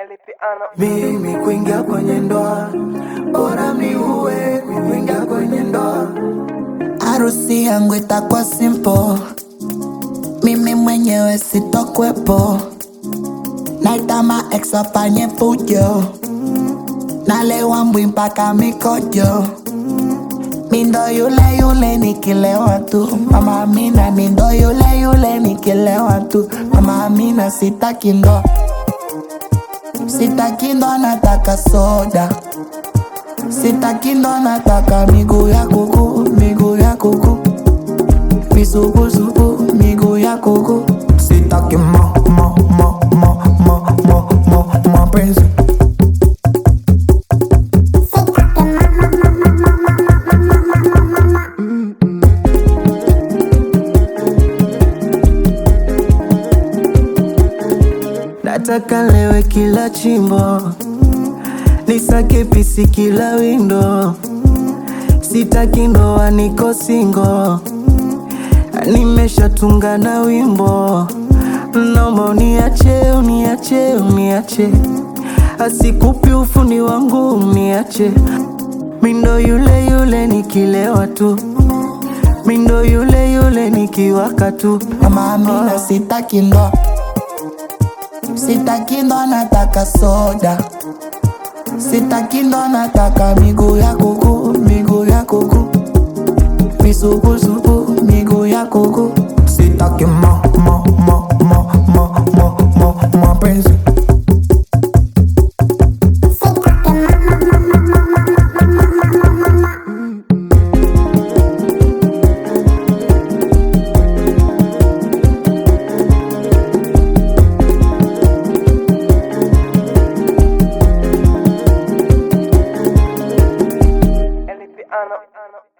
Mimi kuingia kwenye ndoa, bora mi uwe mi kuingia kwenye ndoa. Harusi yangu itakuwa simple, mimi mwenyewe sitokwepo. Naita ma ex wafanye fujo, nalewa mbwi mpaka mikojo. Mindo yule yule nikilewa tu, Mama Amina. Mindo yule yule nikilewa tu, Mama Amina. Sitaki ndoa, sitaki ndoa, nataka soda. Sitaki ndoa, nataka miguu ya kuku, miguu ya kuku, misugusugu, miguu ya kuku. Sitaki mapenzi. Nataka lewe kila chimbo, nisake pisi kila windo. Sitaki ndoa, niko single, nimeshatunga na wimbo. Naomba uniache, uniache, uniache, asikupi ufundi wangu, uniache. Mindo yule yule nikilewa tu, mindo yule yule nikiwaka tu. Mama Amina. Sitaki ndoa, sitaki ndoa, nataka soda. Sitaki ndoa, nataka miguu ya kuku, miguu ya kuku, misugusugu, miguu ya kuku. Sitaki mapenzi. Elipiano.